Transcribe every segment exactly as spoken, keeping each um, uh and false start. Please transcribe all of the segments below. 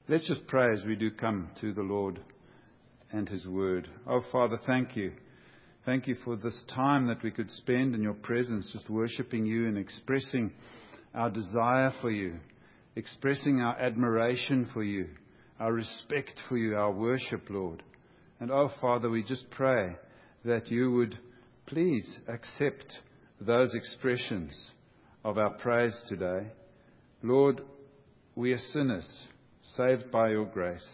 Let's just pray as we do come to the Lord and His Word. Oh, Father, thank you. Thank you for this time that we could spend in your presence, just worshiping you and expressing our desire for you, expressing our admiration for you, our respect for you, our worship, Lord. And oh, Father, we just pray that you would please accept those expressions of our praise today. Lord, we are sinners, saved by your grace.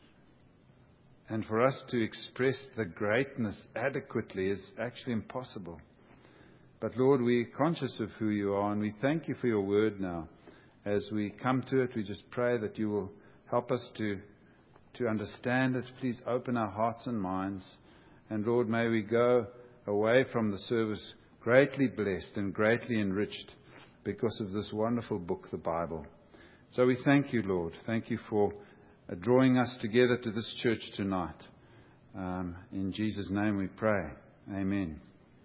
And for us to express the greatness adequately is actually impossible. But Lord, we're conscious of who you are, and we thank you for your word now. As we come to it, we just pray that you will help us to, to understand it. Please open our hearts and minds. And Lord, may we go away from the service greatly blessed and greatly enriched because of this wonderful book, the Bible. So we thank you, Lord. Thank you for uh, drawing us together to this church tonight. Um, in Jesus' name we pray. Amen.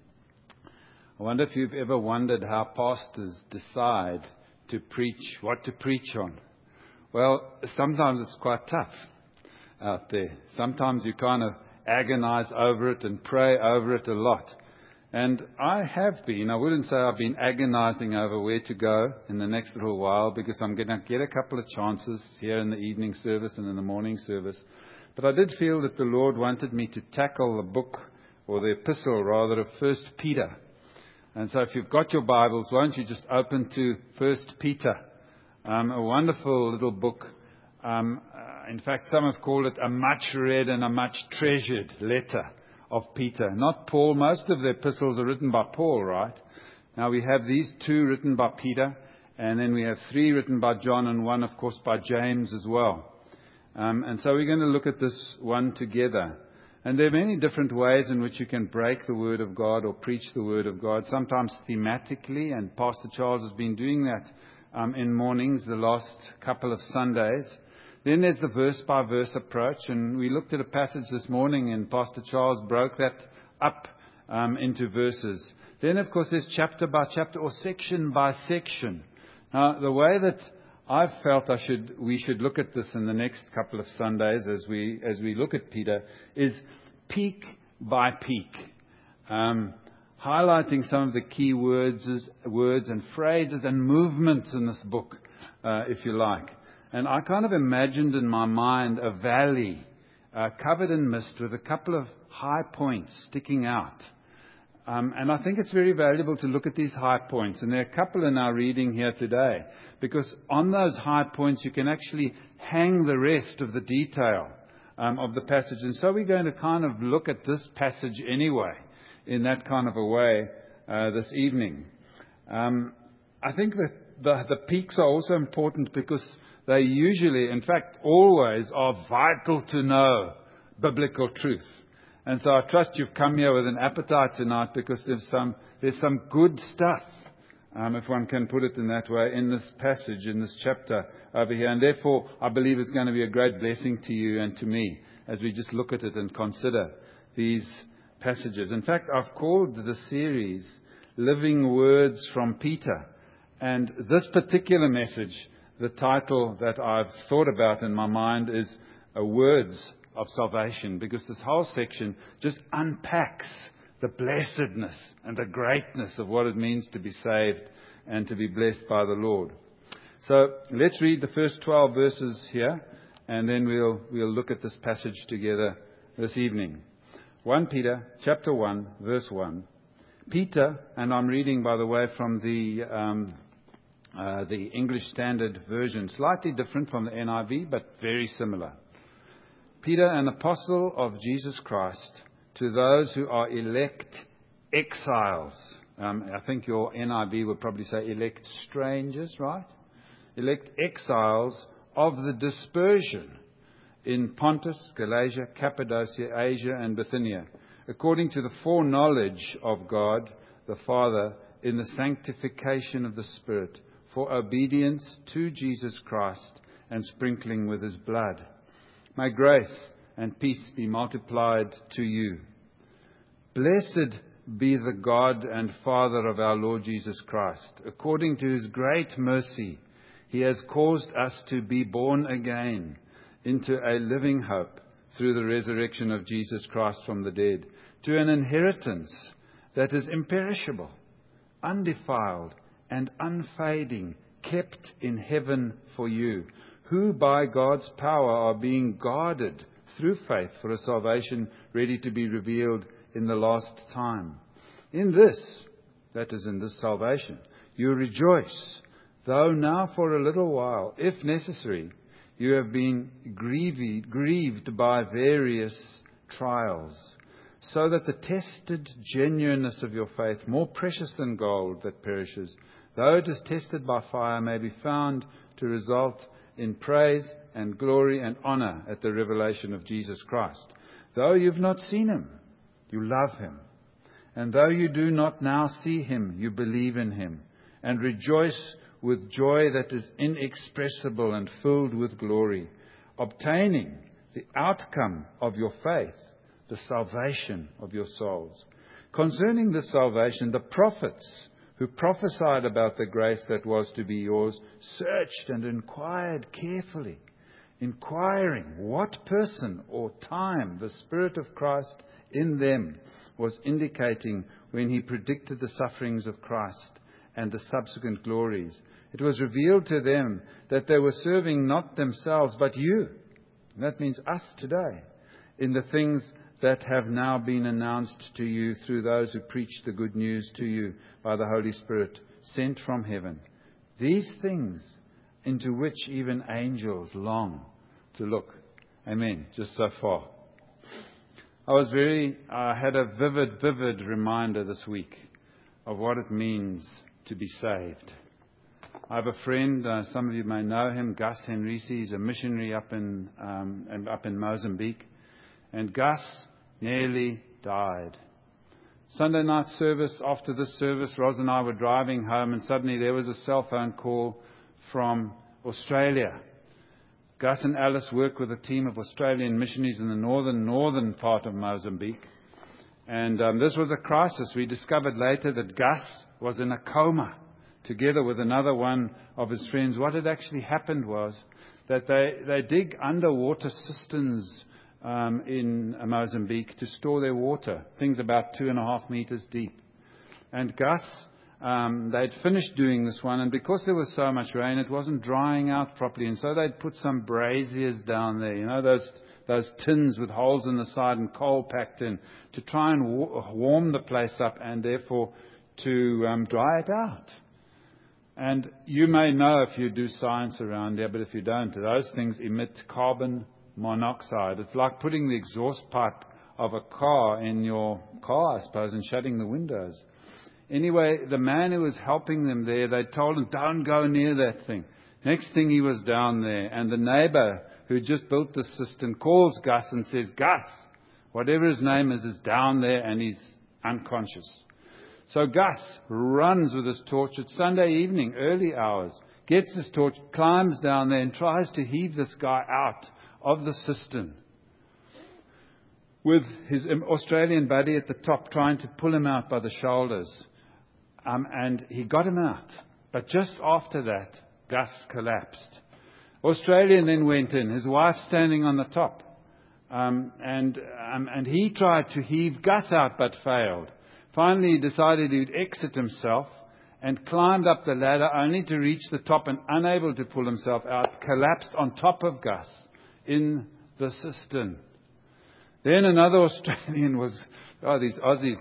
I wonder if you've ever wondered how pastors decide to preach, what to preach on. Well, sometimes it's quite tough out there. Sometimes you kind of agonize over it and pray over it a lot. And I have been, I wouldn't say I've been agonizing over where to go in the next little while, because I'm going to get a couple of chances here in the evening service and in the morning service. But I did feel that the Lord wanted me to tackle the book, or the epistle rather, of First Peter. And so if you've got your Bibles, won't you just open to First Peter, um, a wonderful little book. Um, uh, in fact, some have called it a much read and a much treasured letter of Peter. Not Paul. Most of the epistles are written by Paul, right? Now we have these two written by Peter, and then we have three written by John, and one, of course, by James as well. Um, and so we're going to look at this one together. And there are many different ways in which you can break the Word of God or preach the Word of God, sometimes thematically, and Pastor Charles has been doing that um, in mornings the last couple of Sundays. Then there's the verse-by-verse approach, and we looked at a passage this morning, and Pastor Charles broke that up um, into verses. Then, of course, there's chapter-by-chapter or section-by-section. Now, the way that I've felt I should, we should look at this in the next couple of Sundays as we as we look at Peter is peak by peak, um, highlighting some of the key words, words and phrases and movements in this book, uh, if you like. And I kind of imagined in my mind a valley uh, covered in mist with a couple of high points sticking out. Um, and I think it's very valuable to look at these high points. And there are a couple in our reading here today, because on those high points you can actually hang the rest of the detail um, of the passage. And so we're going to kind of look at this passage anyway, in that kind of a way uh, this evening. Um, I think that the, the peaks are also important because they usually, in fact, always are vital to know biblical truth. And so I trust you've come here with an appetite tonight, because there's some there's some good stuff, um, if one can put it in that way, in this passage, in this chapter over here. And therefore, I believe it's going to be a great blessing to you and to me as we just look at it and consider these passages. In fact, I've called the series Living Words from Peter. And this particular message, the title that I've thought about in my mind is uh, Words of Salvation, because this whole section just unpacks the blessedness and the greatness of what it means to be saved and to be blessed by the Lord. So let's read the first twelve verses here, and then we'll we'll look at this passage together this evening. First Peter chapter one, verse one. Peter, and I'm reading, by the way, from the um, uh, the English Standard Version, slightly different from the N I V, but very similar. Peter, an apostle of Jesus Christ, to those who are elect exiles. Um, I think your N I V would probably say elect strangers, right? Elect exiles of the dispersion in Pontus, Galatia, Cappadocia, Asia, and Bithynia, according to the foreknowledge of God the Father in the sanctification of the Spirit, for obedience to Jesus Christ and sprinkling with His blood. May grace and peace be multiplied to you. Blessed be the God and Father of our Lord Jesus Christ. According to His great mercy, He has caused us to be born again, into a living hope through the resurrection of Jesus Christ from the dead, to an inheritance that is imperishable, undefiled, and unfading, kept in heaven for you, who by God's power are being guarded through faith for a salvation ready to be revealed in the last time. In this, that is in this salvation, you rejoice, though now for a little while, if necessary, you have been grieved, grieved by various trials, so that the tested genuineness of your faith, more precious than gold that perishes, though it is tested by fire, may be found to result in praise and glory and honor at the revelation of Jesus Christ. Though you've not seen him, you love him. And though you do not now see him, you believe in him and rejoice with joy that is inexpressible and filled with glory, obtaining the outcome of your faith, the salvation of your souls. Concerning this salvation, the prophets who prophesied about the grace that was to be yours searched and inquired carefully, inquiring what person or time the Spirit of Christ in them was indicating when he predicted the sufferings of Christ and the subsequent glories. It was revealed to them that they were serving not themselves but you. And that means us today, in the things that have now been announced to you through those who preach the good news to you by the Holy Spirit sent from heaven. These things into which even angels long to look. Amen. Just so far. I was very, I had a vivid, vivid reminder this week of what it means to be saved. I have a friend, uh, some of you may know him, Gus Henrici. He's a missionary up in, um, and up in Mozambique. And Gus nearly died. Sunday night service, after this service, Ros and I were driving home and suddenly there was a cell phone call from Australia. Gus and Alice work with a team of Australian missionaries in the northern, northern part of Mozambique. And um, this was a crisis. We discovered later that Gus was in a coma together with another one of his friends. What had actually happened was that they, they dig underwater cisterns um, in Mozambique to store their water, things about two and a half meters deep. And Gus, um, they'd finished doing this one, and because there was so much rain, it wasn't drying out properly, and so they'd put some braziers down there, you know, those those tins with holes in the side and coal packed in, to try and wa- warm the place up and therefore to um, dry it out. And you may know if you do science around here, but if you don't, those things emit carbon monoxide. It's like putting the exhaust pipe of a car in your car, I suppose, and shutting the windows. Anyway, the man who was helping them there, they told him, don't go near that thing. Next thing he was down there, and the neighbor who just built the cistern calls Gus and says, Gus, whatever his name is, is down there and he's unconscious. So Gus runs with his torch. It's Sunday evening, early hours, gets his torch, climbs down there and tries to heave this guy out of the cistern, with his Australian buddy at the top trying to pull him out by the shoulders. Um, and he got him out. But just after that, Gus collapsed. Australian then went in, his wife standing on the top. Um, and, um, and he tried to heave Gus out but failed. Finally, he decided he would exit himself and climbed up the ladder only to reach the top and, unable to pull himself out, collapsed on top of Gus in the cistern. Then another Australian was, oh, these Aussies,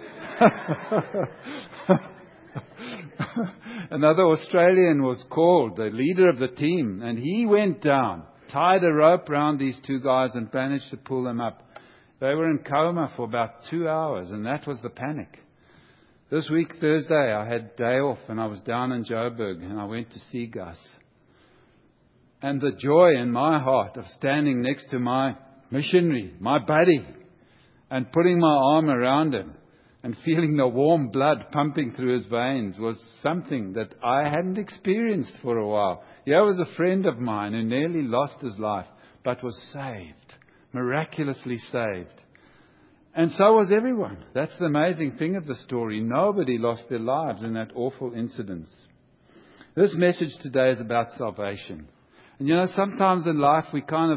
eh? Another Australian was called, the leader of the team, and he went down, tied a rope around these two guys and managed to pull them up. They were in coma for about two hours, and that was the panic. This week, Thursday, I had day off, and I was down in Joburg, and I went to see Gus. And the joy in my heart of standing next to my missionary, my buddy, and putting my arm around him and feeling the warm blood pumping through his veins was something that I hadn't experienced for a while. Here was a friend of mine who nearly lost his life, but was saved, miraculously saved. And so was everyone. That's the amazing thing of the story. Nobody lost their lives in that awful incident. This message today is about salvation. And you know, sometimes in life we kind of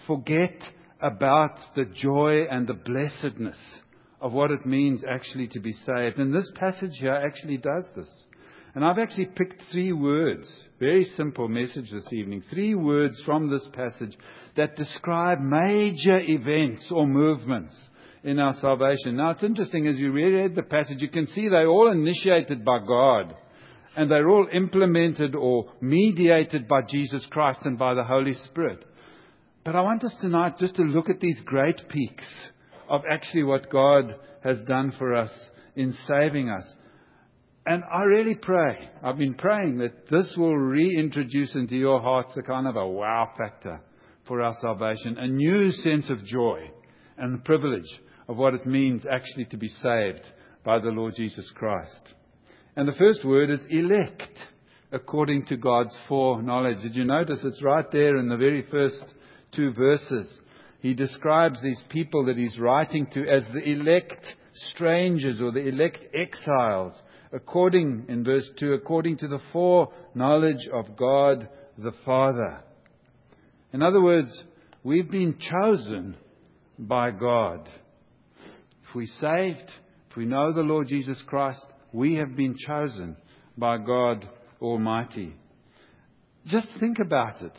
forget about the joy and the blessedness of what it means actually to be saved. And this passage here actually does this. And I've actually picked three words, very simple message this evening, three words from this passage that describe major events or movements in our salvation. Now, it's interesting, as you read the passage, you can see they're all initiated by God. And they're all implemented or mediated by Jesus Christ and by the Holy Spirit. But I want us tonight just to look at these great peaks of actually what God has done for us in saving us. And I really pray, I've been praying that this will reintroduce into your hearts a kind of a wow factor for our salvation, a new sense of joy and the privilege of what it means actually to be saved by the Lord Jesus Christ. And the first word is elect, according to God's foreknowledge. Did you notice it's right there in the very first two verses? He describes these people that he's writing to as the elect strangers or the elect exiles, according, in verse two, according to the foreknowledge of God the Father. In other words, we've been chosen by God. If we're saved, if we know the Lord Jesus Christ, we have been chosen by God Almighty. Just think about it.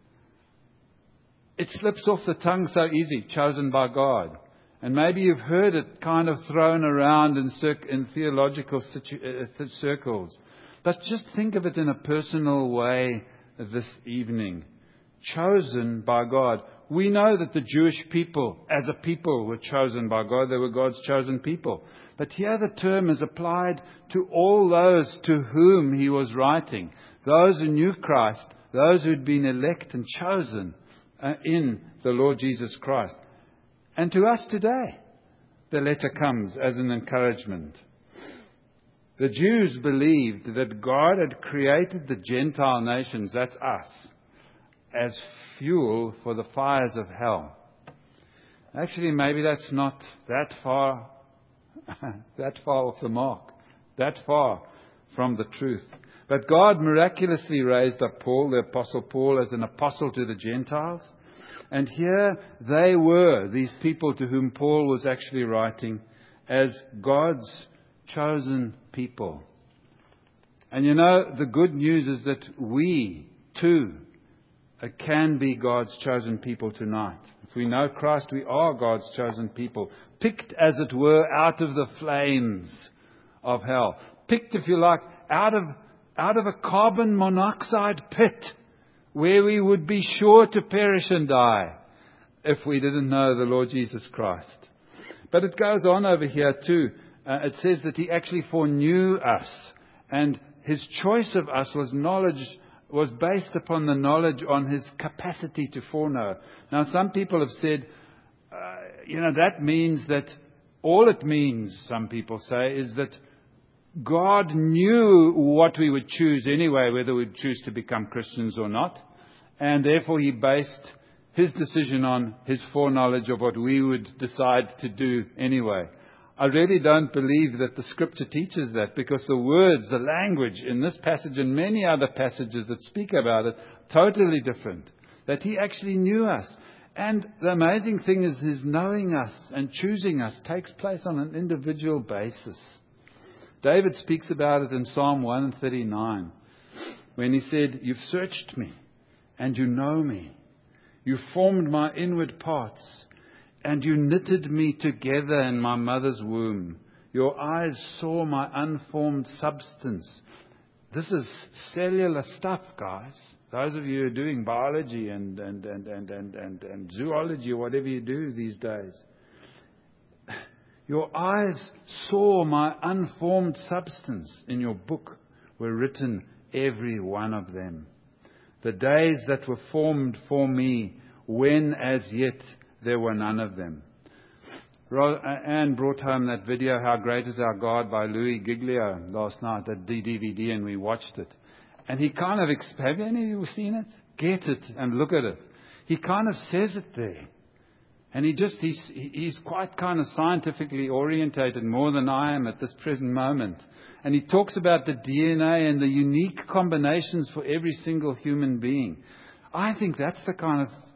It slips off the tongue so easy, chosen by God. And maybe you've heard it kind of thrown around in, cir- in theological situ- uh, circles. But just think of it in a personal way this evening. Chosen by God. We know that the Jewish people, as a people, were chosen by God. They were God's chosen people. But here the term is applied to all those to whom he was writing. Those who knew Christ, those who had been elect and chosen uh, in the Lord Jesus Christ. And to us today, the letter comes as an encouragement. The Jews believed that God had created the Gentile nations, that's us, as fuel for the fires of hell. Actually, maybe that's not that far, that far off the mark, that far from the truth. But God miraculously raised up Paul, the Apostle Paul, as an apostle to the Gentiles. And here they were, these people to whom Paul was actually writing, as God's chosen people. And you know, the good news is that we, too, can be God's chosen people tonight. If we know Christ, we are God's chosen people. Picked, as it were, out of the flames of hell. Picked, if you like, out of, out of a carbon monoxide pit, where we would be sure to perish and die if we didn't know the Lord Jesus Christ. But it goes on over here too. Uh, it says that he actually foreknew us. And his choice of us was knowledge, was based upon the knowledge on his capacity to foreknow. Now some people have said, uh, you know, that means that, all it means, some people say, is that God knew what we would choose anyway, whether we'd choose to become Christians or not. And therefore he based his decision on his foreknowledge of what we would decide to do anyway. I really don't believe that the Scripture teaches that, because the words, the language in this passage and many other passages that speak about it, totally different. That he actually knew us. And the amazing thing is his knowing us and choosing us takes place on an individual basis. David speaks about it in Psalm one thirty-nine, when he said, "You've searched me, and you know me. You formed my inward parts, and you knitted me together in my mother's womb. Your eyes saw my unformed substance." This is cellular stuff, guys. Those of you who are doing biology and, and, and, and, and, and, and zoology, or whatever you do these days. Your eyes saw my unformed substance. In your book were written, every one of them. The days that were formed for me, when as yet there were none of them. Anne brought home that video, How Great Is Our God, by Louis Giglio last night, that D V D, and we watched it. And he kind of, have any of you seen it? Get it and look at it. He kind of says it there. And he just, he's, he's quite kind of scientifically orientated, more than I am at this present moment. And he talks about the D N A and the unique combinations for every single human being. I think that's the kind of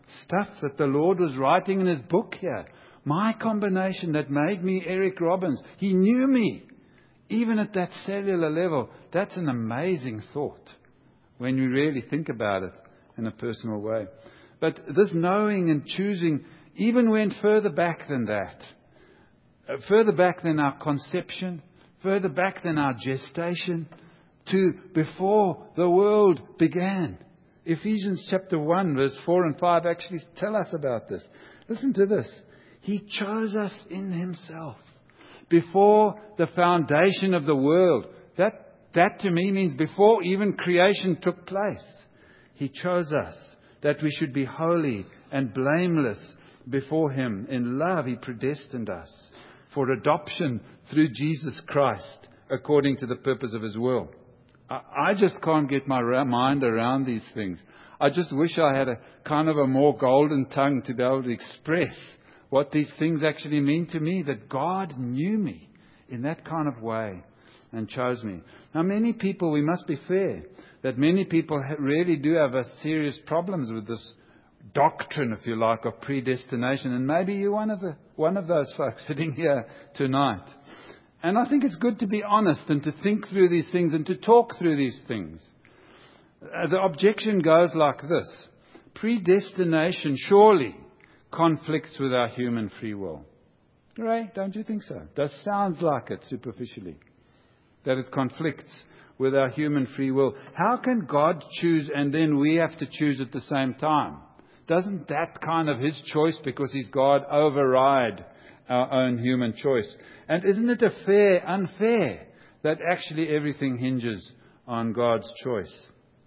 stuff that the Lord was writing in His book here. My combination that made me Eric Robbins. He knew me, even at that cellular level. That's an amazing thought when you really think about it in a personal way. But this knowing and choosing even went further back than that. Uh, further back than our conception, further back than our gestation, to before the world began. Ephesians chapter one, verse four and five actually tell us about this. Listen to this. He chose us in Himself before the foundation of the world. That, that to me means before even creation took place. He chose us that we should be holy and blameless before Him. In love, He predestined us for adoption through Jesus Christ, according to the purpose of His will. I, I just can't get my ra- mind around these things. I just wish I had a kind of a more golden tongue to be able to express what these things actually mean to me, that God knew me in that kind of way and chose me. Now, many people, we must be fair, that many people really do have a serious problems with this doctrine, if you like, of predestination. And maybe you're one of the one of those folks sitting here tonight. And I think it's good to be honest and to think through these things and to talk through these things. Uh, the objection goes like this. Predestination surely conflicts with our human free will. Right? Don't you think so? That sounds like it superficially. That it conflicts with our human free will. How can God choose and then we have to choose at the same time? Doesn't that kind of His choice, because He's God, override our own human choice? And isn't it a fair, unfair, that actually everything hinges on God's choice?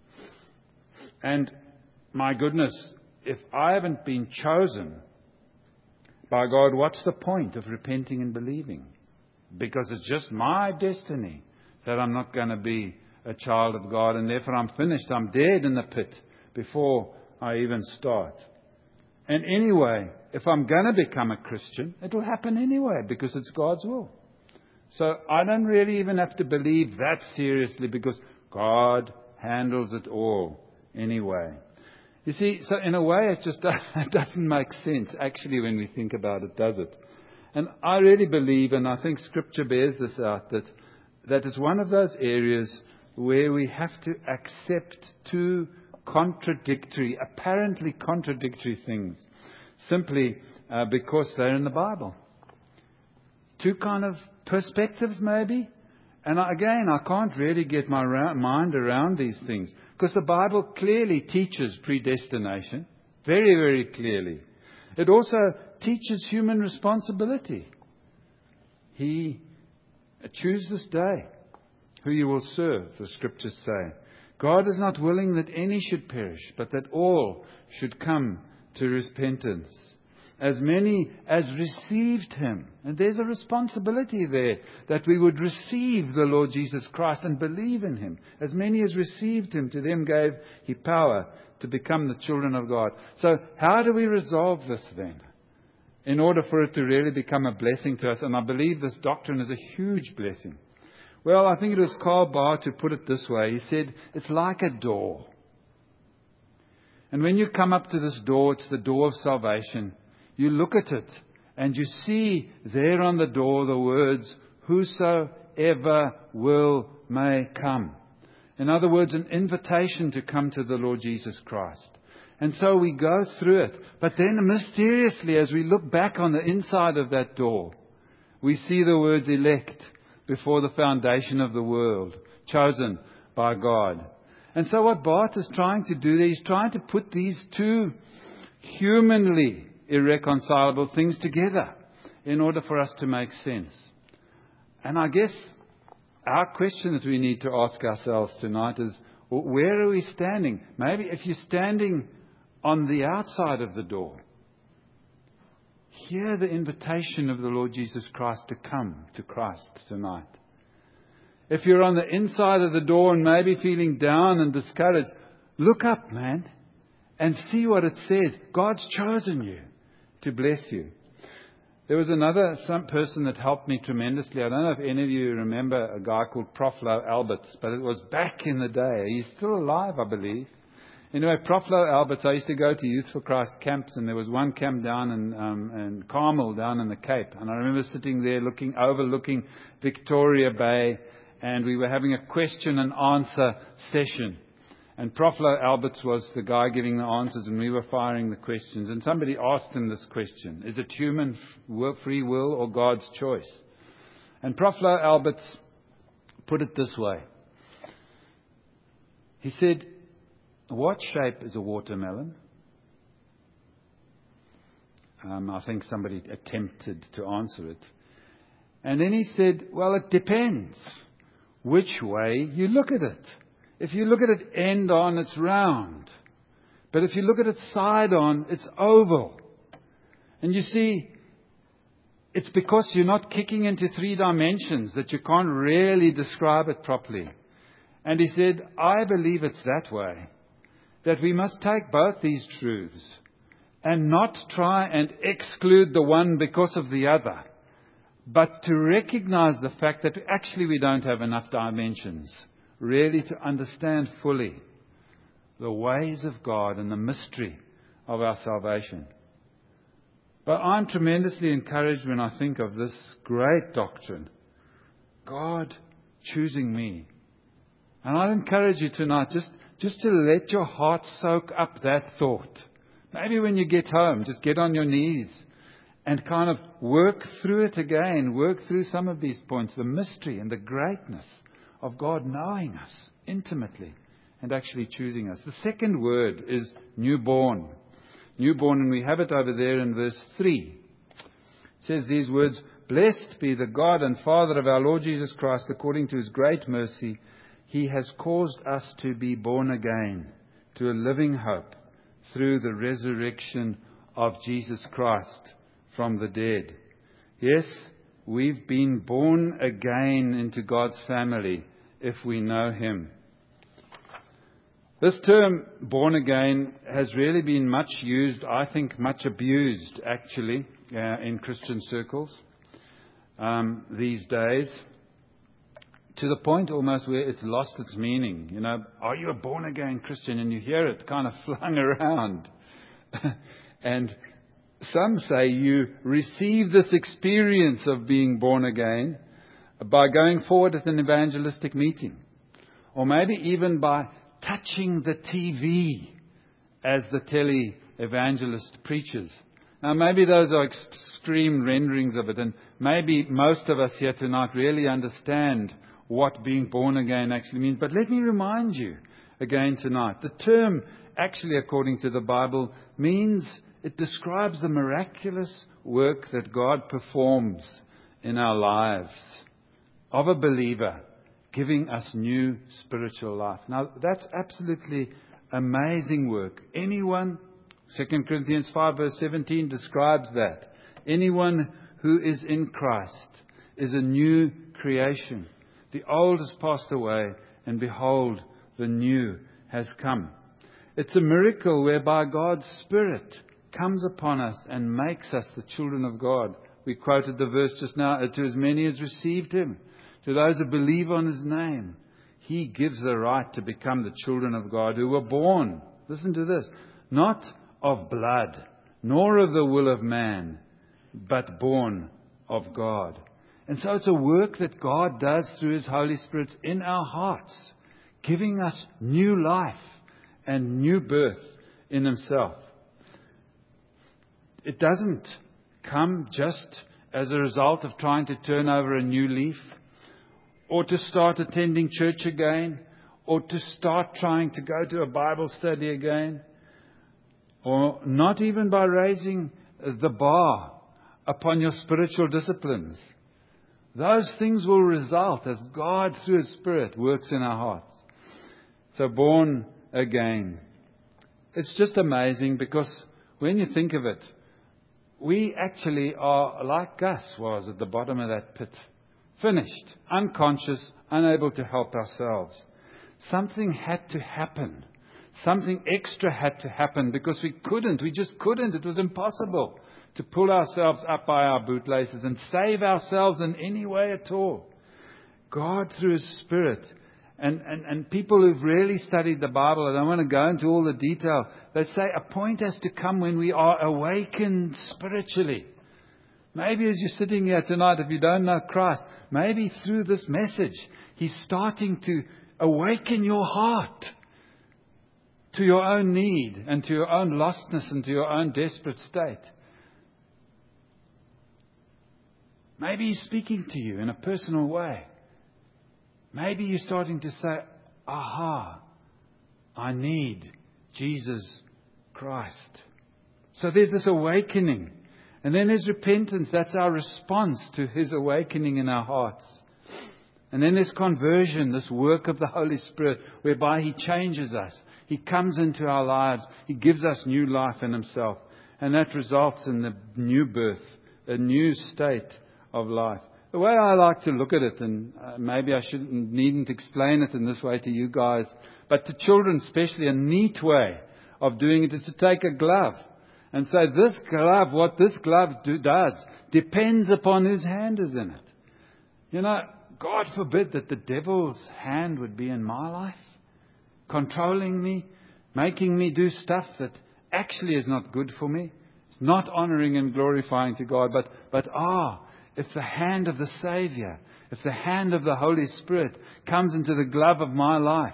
And my goodness, if I haven't been chosen by God, what's the point of repenting and believing? Because it's just my destiny that I'm not going to be a child of God, and therefore I'm finished. I'm dead in the pit before I even start. And anyway, if I'm going to become a Christian, it'll happen anyway because it's God's will. So I don't really even have to believe that seriously, because God handles it all anyway. You see, so in a way it just it doesn't make sense actually when we think about it, does it? And I really believe, and I think Scripture bears this out, that that is one of those areas where we have to accept two contradictory, apparently contradictory things, simply uh, because they're in the Bible. Two kind of perspectives maybe. And again, I can't really get my ra- mind around these things, because the Bible clearly teaches predestination, very, very clearly. It also teaches human responsibility. He choose this day who you will serve, the Scriptures say. God is not willing that any should perish, but that all should come to repentance. As many as received Him. And there's a responsibility there, that we would receive the Lord Jesus Christ and believe in Him. As many as received Him, to them gave He power to become the children of God. So how do we resolve this then, in order for it to really become a blessing to us? And I believe this doctrine is a huge blessing. Well, I think it was Karl Barth who put it this way. He said, it's like a door. And when you come up to this door, it's the door of salvation. You look at it and you see there on the door the words, whosoever will may come. In other words, an invitation to come to the Lord Jesus Christ. And so we go through it. But then mysteriously, as we look back on the inside of that door, we see the words elect before the foundation of the world, chosen by God. And so what Barth is trying to do there, he's trying to put these two humanly irreconcilable things together in order for us to make sense. And I guess our question that we need to ask ourselves tonight is, well, where are we standing? Maybe if you're standing on the outside of the door, hear the invitation of the Lord Jesus Christ to come to Christ tonight. If you're on the inside of the door and maybe feeling down and discouraged, look up, man, and see what it says. God's chosen you to bless you. There was another some person that helped me tremendously. I don't know if any of you remember a guy called Professor Alberts, but it was back in the day. He's still alive, I believe. Anyway, Proflo Alberts, I used to go to Youth for Christ camps, and there was one camp down in, um, in Carmel, down in the Cape. And I remember sitting there looking, overlooking Victoria Bay, and we were having a question and answer session. And Proflo Alberts was the guy giving the answers, and we were firing the questions. And somebody asked him this question: is it human free will or God's choice? And Proflo Alberts put it this way. He said, what shape is a watermelon? Um, I think somebody attempted to answer it. And then he said, well, it depends which way you look at it. If you look at it end on, it's round. But if you look at it side on, it's oval. And you see, it's because you're not kicking into three dimensions that you can't really describe it properly. And he said, I believe it's that way, that we must take both these truths and not try and exclude the one because of the other, but to recognize the fact that actually we don't have enough dimensions really to understand fully the ways of God and the mystery of our salvation. But I'm tremendously encouraged when I think of this great doctrine, God choosing me. And I'd encourage you tonight just, just to let your heart soak up that thought. Maybe when you get home, just get on your knees and kind of work through it again, work through some of these points, the mystery and the greatness of God knowing us intimately and actually choosing us. The second word is newborn. Newborn, and we have it over there in verse three. It says these words, blessed be the God and Father of our Lord Jesus Christ, according to His great mercy, He has caused us to be born again to a living hope through the resurrection of Jesus Christ from the dead. Yes, we've been born again into God's family if we know Him. This term, born again, has really been much used, I think much abused, actually, uh, in Christian circles um, these days, to the point almost where it's lost its meaning. You know, are you a born again Christian? And you hear it kind of flung around. And some say you receive this experience of being born again by going forward at an evangelistic meeting, or maybe even by touching the T V as the tele-evangelist preaches. Now, maybe those are extreme renderings of it, and maybe most of us here tonight really understand what being born again actually means. But let me remind you again tonight, the term actually, according to the Bible, means, it describes the miraculous work that God performs in our lives of a believer, giving us new spiritual life. Now, that's absolutely amazing work. Anyone, Second Corinthians five verse seventeen describes that. Anyone who is in Christ is a new creation. The old has passed away, and behold, the new has come. It's a miracle whereby God's Spirit comes upon us and makes us the children of God. We quoted the verse just now, to as many as received Him, to those who believe on His name, He gives the right to become the children of God, who were born, listen to this, not of blood, nor of the will of man, but born of God. And so it's a work that God does through His Holy Spirit in our hearts, giving us new life and new birth in Himself. It doesn't come just as a result of trying to turn over a new leaf, or to start attending church again, or to start trying to go to a Bible study again, or not even by raising the bar upon your spiritual disciplines. Those things will result as God, through His Spirit, works in our hearts. So, born again. It's just amazing, because when you think of it, we actually are like Gus was at the bottom of that pit. Finished, unconscious, unable to help ourselves. Something had to happen. Something extra had to happen, because we couldn't. We just couldn't. It was impossible to pull ourselves up by our bootlaces and save ourselves in any way at all. God, through His Spirit, And, and, and people who've really studied the Bible, I don't want to go into all the detail, they say a point has to come when we are awakened spiritually. Maybe as you're sitting here tonight, if you don't know Christ, maybe through this message, He's starting to awaken your heart to your own need and to your own lostness and to your own desperate state. Maybe He's speaking to you in a personal way. Maybe you're starting to say, aha, I need Jesus Christ. So there's this awakening. And then there's repentance. That's our response to His awakening in our hearts. And then there's conversion, this work of the Holy Spirit, whereby He changes us. He comes into our lives. He gives us new life in Himself. And that results in the new birth, a new state of life. The way I like to look at it, and uh, maybe I shouldn't, needn't explain it in this way to you guys, but to children especially, a neat way of doing it is to take a glove and say, this glove, what this glove do, does, depends upon whose hand is in it. You know, God forbid that the devil's hand would be in my life, controlling me, making me do stuff that actually is not good for me. It's not honoring and glorifying to God, but, but ah, if the hand of the Savior, if the hand of the Holy Spirit comes into the glove of my life,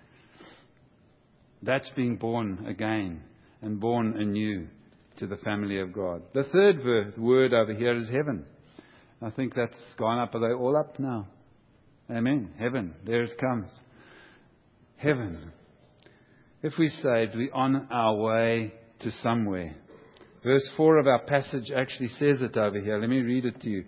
that's being born again and born anew to the family of God. The third word over here is heaven. I think that's gone up. Are they all up now? Amen. Heaven. There it comes. Heaven. If we're saved, we're on our way to somewhere. Verse four of our passage actually says it over here. Let me read it to you.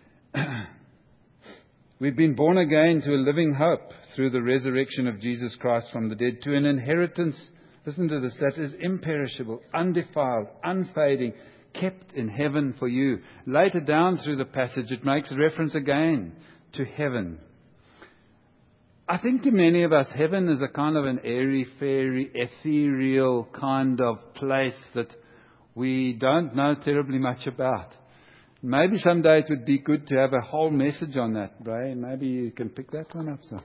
We've been born again to a living hope through the resurrection of Jesus Christ from the dead, to an inheritance, listen to this, that is imperishable, undefiled, unfading, kept in heaven for you. Later down through the passage, it makes reference again to heaven. I think to many of us, heaven is a kind of an airy-fairy, ethereal kind of place that we don't know terribly much about. Maybe someday it would be good to have a whole message on that, Bray. Maybe you can pick that one up. So.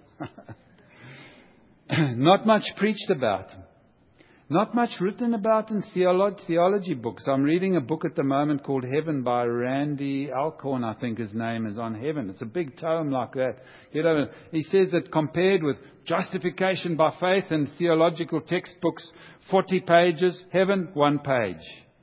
Not much preached about. Not much written about in theolo- theology books. I'm reading a book at the moment called Heaven by Randy Alcorn, I think his name is, on heaven. It's a big tome like that. You know, he says that compared with justification by faith and theological textbooks, forty pages, heaven, one page.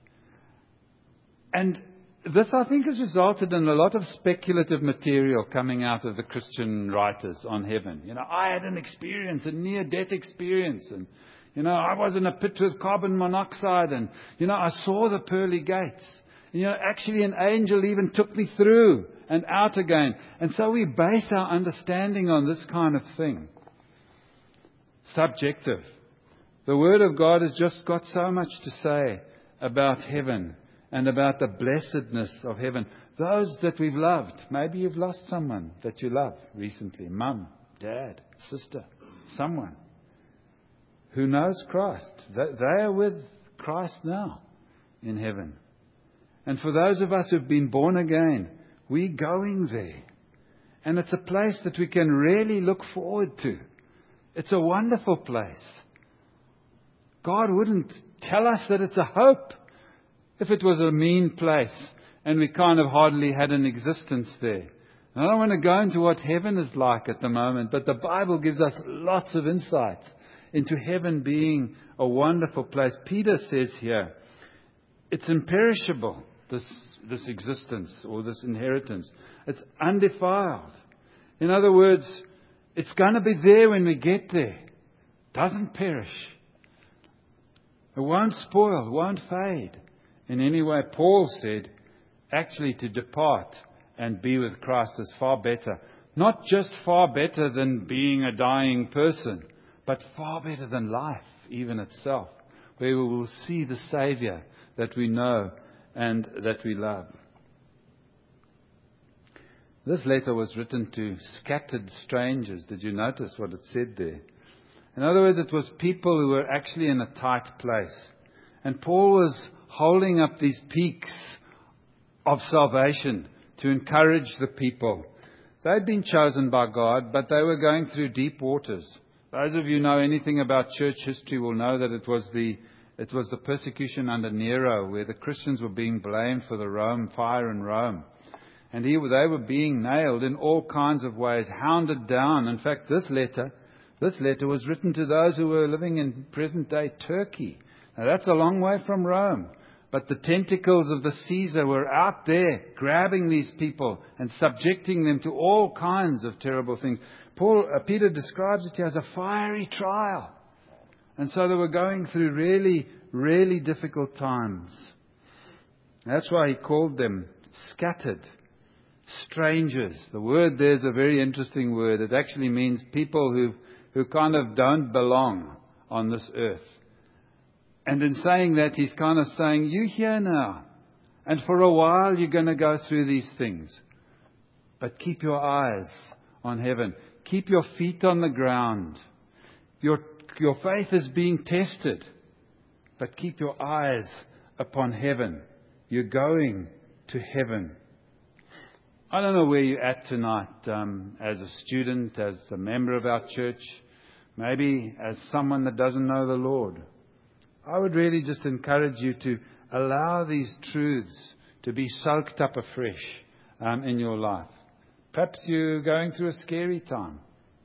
And this, I think, has resulted in a lot of speculative material coming out of the Christian writers on heaven. You know, I had an experience, a near-death experience, and, you know, I was in a pit with carbon monoxide, and, you know, I saw the pearly gates. And, you know, actually an angel even took me through and out again. And so we base our understanding on this kind of thing. Subjective. The Word of God has just got so much to say about heaven and about the blessedness of heaven. Those that we've loved. Maybe you've lost someone that you love recently. Mum, dad, sister, someone who knows Christ. They are with Christ now in heaven. And for those of us who've been born again, we're going there. And it's a place that we can really look forward to. It's a wonderful place. God wouldn't tell us that it's a hope if it was a mean place and we kind of hardly had an existence there. And I don't want to go into what heaven is like at the moment, but the Bible gives us lots of insights into heaven being a wonderful place. Peter says here, it's imperishable, this, this existence or this inheritance. It's undefiled. In other words, it's going to be there when we get there. It doesn't perish. It won't spoil, it won't fade in any way. Paul said, actually to depart and be with Christ is far better. Not just far better than being a dying person, but far better than life, even itself, where we will see the Savior that we know and that we love. This letter was written to scattered strangers. Did you notice what it said there? In other words, it was people who were actually in a tight place. And Paul was holding up these peaks of salvation to encourage the people. They'd been chosen by God, but they were going through deep waters. Those of you who know anything about church history will know that it was the it was the persecution under Nero, where the Christians were being blamed for the Rome fire in Rome. And he, they were being nailed in all kinds of ways, hounded down. In fact, this letter, this letter was written to those who were living in present-day Turkey. Now, that's a long way from Rome. But the tentacles of the Caesar were out there, grabbing these people and subjecting them to all kinds of terrible things. Paul, uh, Peter describes it here as a fiery trial. And so they were going through really, really difficult times. That's why he called them scattered, strangers. The word there is a very interesting word. It actually means people who, who kind of don't belong on this earth. And in saying that, he's kind of saying, you here now. And for a while, you're going to go through these things. But keep your eyes on heaven. Keep your feet on the ground. Your, your faith is being tested. But keep your eyes upon heaven. You're going to heaven. I don't know where you're at tonight, um, as a student, as a member of our church, maybe as someone that doesn't know the Lord. I would really just encourage you to allow these truths to be soaked up afresh um, in your life. Perhaps you're going through a scary time.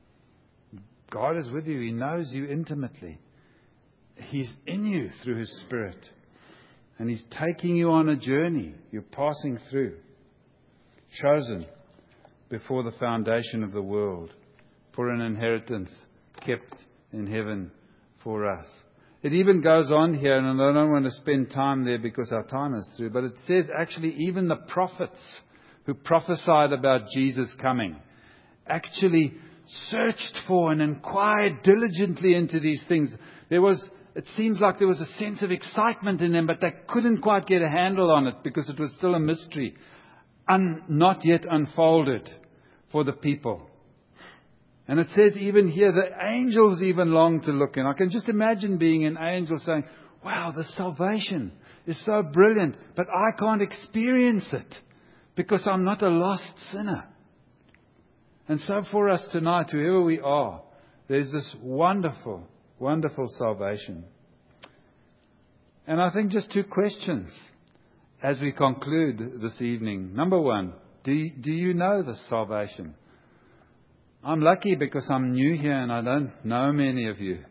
God is with you. He knows you intimately. He's in you through His Spirit. And He's taking you on a journey. You're passing through. Chosen before the foundation of the world for an inheritance kept in heaven for us. It even goes on here, and I don't want to spend time there because our time is through, but it says actually even the prophets who prophesied about Jesus coming actually searched for and inquired diligently into these things. There was, it seems like there was a sense of excitement in them, but they couldn't quite get a handle on it because it was still a mystery, un, not yet unfolded for the people. And it says even here, the angels even long to look in. I can just imagine being an angel saying, wow, the salvation is so brilliant, but I can't experience it because I'm not a lost sinner. And so for us tonight, whoever we are, there's this wonderful, wonderful salvation. And I think just two questions as we conclude this evening. Number one, do you, do you know this salvation? I'm lucky because I'm new here and I don't know many of you.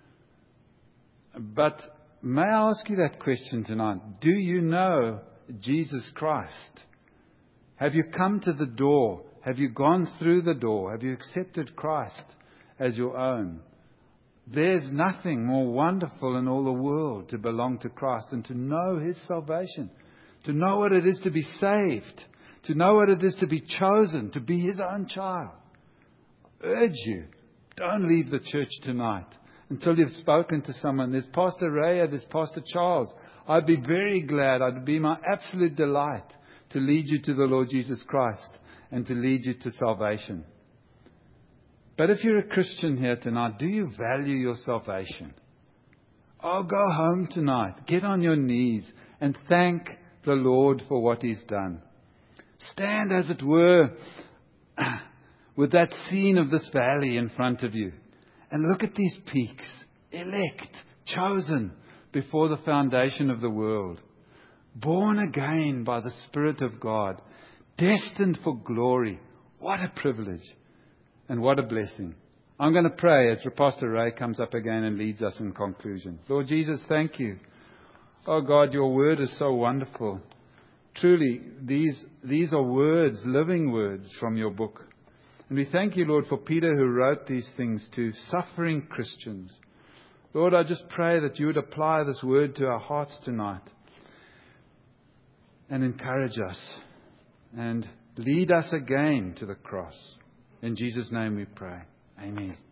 But may I ask you that question tonight? Do you know Jesus Christ? Have you come to the door? Have you gone through the door? Have you accepted Christ as your own? There's nothing more wonderful in all the world to belong to Christ and to know His salvation. To know what it is to be saved. To know what it is to be chosen, to be His own child. Urge you, don't leave the church tonight until you've spoken to someone. There's Pastor Raya, there's Pastor Charles. I'd be very glad, I'd be my absolute delight to lead you to the Lord Jesus Christ and to lead you to salvation. But if you're a Christian here tonight, do you value your salvation? Oh, go home tonight, get on your knees and thank the Lord for what He's done. Stand, as it were, with that scene of this valley in front of you. And look at these peaks. Elect, chosen before the foundation of the world. Born again by the Spirit of God. Destined for glory. What a privilege. And what a blessing. I'm going to pray as Pastor Ray comes up again and leads us in conclusion. Lord Jesus, thank you. Oh God, your word is so wonderful. Truly, these, these are words, living words from your book. And we thank you, Lord, for Peter who wrote these things to suffering Christians. Lord, I just pray that you would apply this word to our hearts tonight and encourage us and lead us again to the cross. In Jesus' name we pray. Amen.